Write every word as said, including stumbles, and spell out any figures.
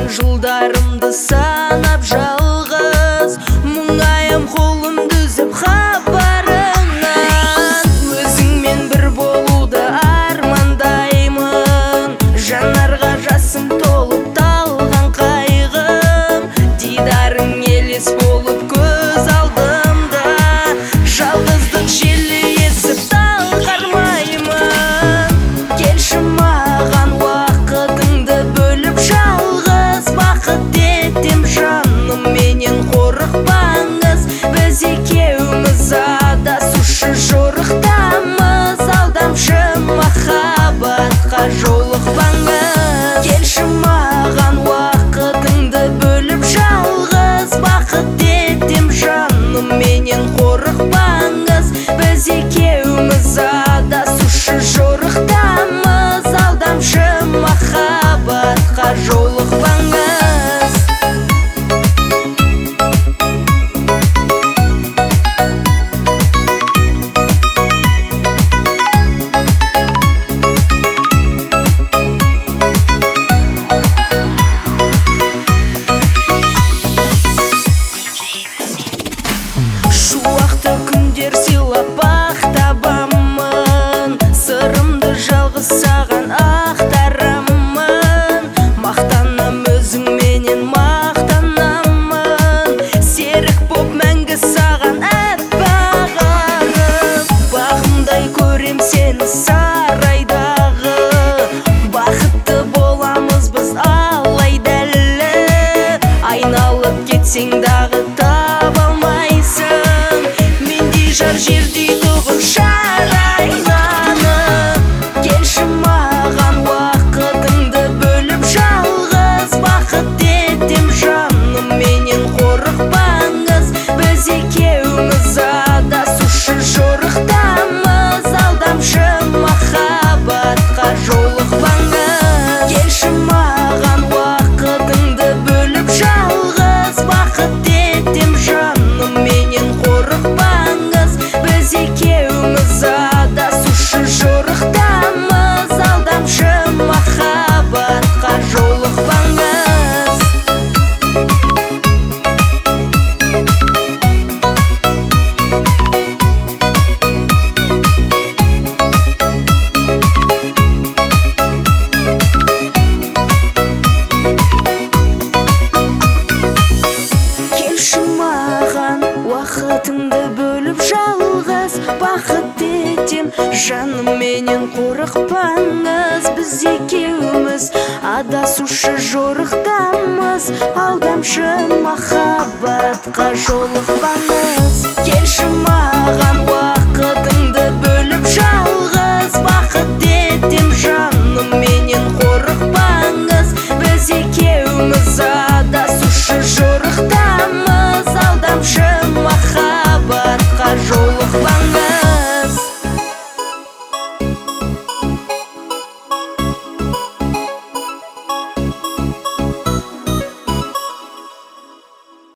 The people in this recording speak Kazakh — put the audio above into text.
жылдарымды санап жалғыз мұңайым қолымды үзіп хабарыңнан өзіңмен бір болуды армандаймын жанарға жасым толып талған қайғым дидарың елес болып көз алдымда жалғыздық желі есіп талғармаймын келші маған уақытыңды бөліп жалғыз бақыт етем жаным менен қорықпаңыз біз екеуміз адасушы жорықтамыз алдамшы махаббатқа жолықпаңыз келші маған уақытыңды бөліп жалғыз бақыт етем жаным менен қорықпаңыз біз екеуміз адасушы жорықтамыз алдамшы махаббатқа жолықпаңыз шуақты күндер сыйлап ақтабамын сырымды жалғыз саған ақтарамын мақтанам өзіңменен мақтанамын серік боп мәңгі саған әппағарым бағымдай көрем сені сарайдағы бақытты боламыз біз алайда әлі айналып кетсең дағы таба алмайсың мендей жар жердей тұғын шарайнанып келші маған уақытыңды бөліп жалғыз бақыт етем жаным менен қорықпаңыз біз екеуміз адасушы жорықтамыз алдамшы махаббатқа жолықпаңыз келші маған уақытыңды бөліп жалғыз бақыт етем жаным менен қорықпаңыз біз екеуміз адасушы жорықтамыз алдамшы махаббатқа жолықпаңыз келші маған уақытыңды бөліп жалғыз бақыт етем жаным менен қорықпаңыз біз екеуміз адасушы жорықтамыз алдамшы махаббатқа жолықпаңыз келші маған уақытың